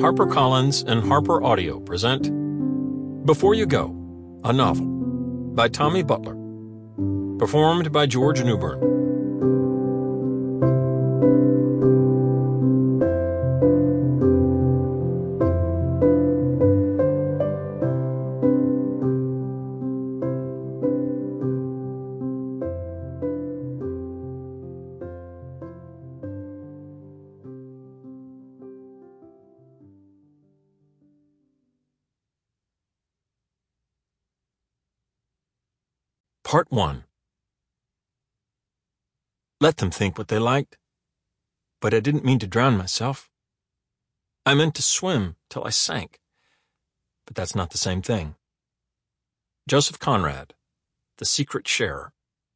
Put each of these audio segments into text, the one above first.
HarperCollins and Harper Audio present Before You Go, a novel by Tommy Butler, performed by George Newbern. Part 1. Let them think what they liked. But I didn't mean to drown myself. I meant to swim till I sank. But that's not the same thing. Joseph Conrad, The Secret Sharer.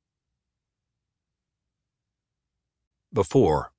Before.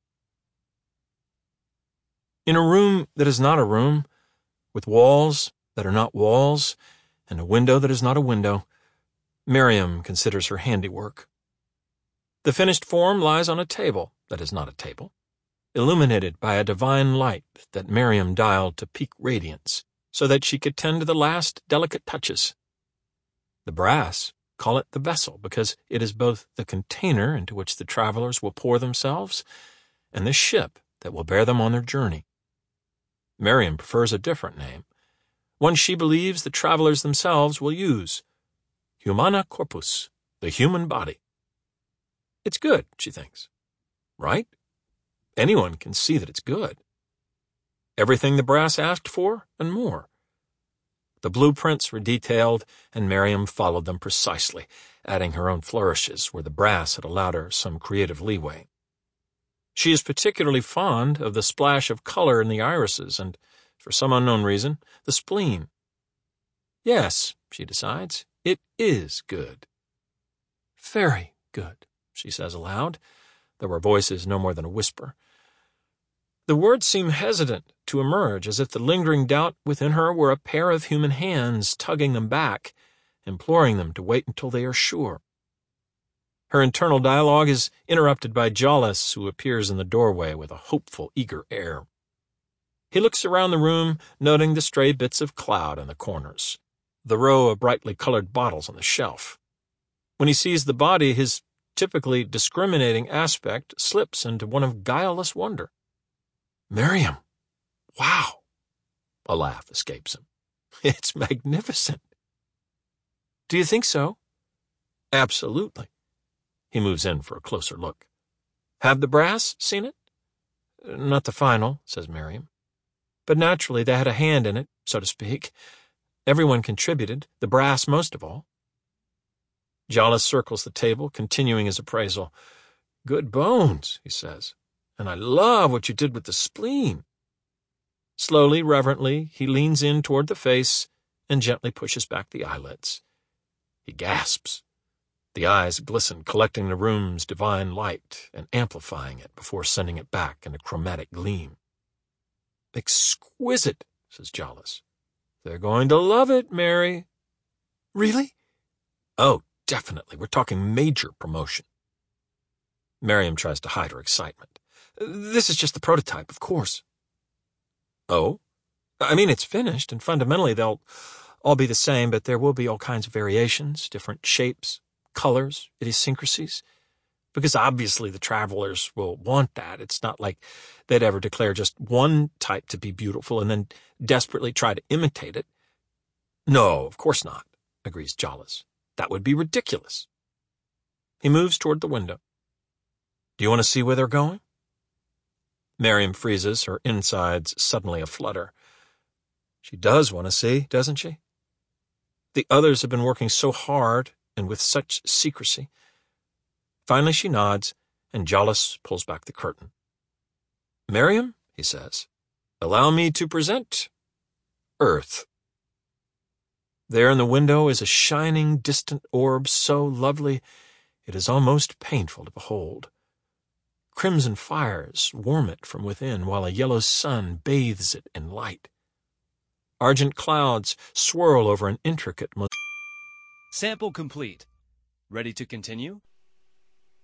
In a room that is not a room, with walls that are not walls, and a window that is not a window, Miriam considers her handiwork. The finished form lies on a table that is not a table, illuminated by a divine light that Miriam dialed to peak radiance so that she could tend to the last delicate touches. The brass call it the vessel because it is both the container into which the travelers will pour themselves and the ship that will bear them on their journey. Miriam prefers a different name, one she believes the travelers themselves will use: Humana corpus, the human body. It's good, she thinks. Right? Anyone can see that it's good. Everything the brass asked for, and more. The blueprints were detailed, and Miriam followed them precisely, adding her own flourishes where the brass had allowed her some creative leeway. She is particularly fond of the splash of color in the irises and, for some unknown reason, the spleen. Yes, she decides, it is good. Very good, she says aloud, though her voice is no more than a whisper. The words seem hesitant to emerge, as if the lingering doubt within her were a pair of human hands tugging them back, imploring them to wait until they are sure. Her internal dialogue is interrupted by Jollis, who appears in the doorway with a hopeful, eager air. He looks around the room, noting the stray bits of cloud in the corners, the row of brightly colored bottles on the shelf. When he sees the body, his typically discriminating aspect slips into one of guileless wonder. Miriam! Wow! A laugh escapes him. It's magnificent. Do you think so? Absolutely. He moves in for a closer look. Have the brass seen it? Not the final, says Miriam. But naturally they had a hand in it, so to speak. Everyone contributed, the brass most of all. Jollis circles the table, continuing his appraisal. Good bones, he says, and I love what you did with the spleen. Slowly, reverently, he leans in toward the face and gently pushes back the eyelids. He gasps. The eyes glisten, collecting the room's divine light and amplifying it before sending it back in a chromatic gleam. Exquisite, says Jollis. They're going to love it, Mary. Really? Oh, definitely. We're talking major promotion. Miriam tries to hide her excitement. This is just the prototype, of course. Oh? I mean, it's finished, and fundamentally they'll all be the same, but there will be all kinds of variations, different shapes, colors, idiosyncrasies. Because obviously the travelers will want that. It's not like they'd ever declare just one type to be beautiful and then desperately try to imitate it. No, of course not, agrees Jollis. That would be ridiculous. He moves toward the window. Do you want to see where they're going? Miriam freezes, her insides suddenly aflutter. She does want to see, doesn't she? The others have been working so hard and with such secrecy. Finally she nods, and Jollis pulls back the curtain. Miriam, he says, allow me to present Earth. There in the window is a shining, distant orb so lovely it is almost painful to behold. Crimson fires warm it from within, while a yellow sun bathes it in light. Argent clouds swirl over an intricate Sample complete. Ready to continue?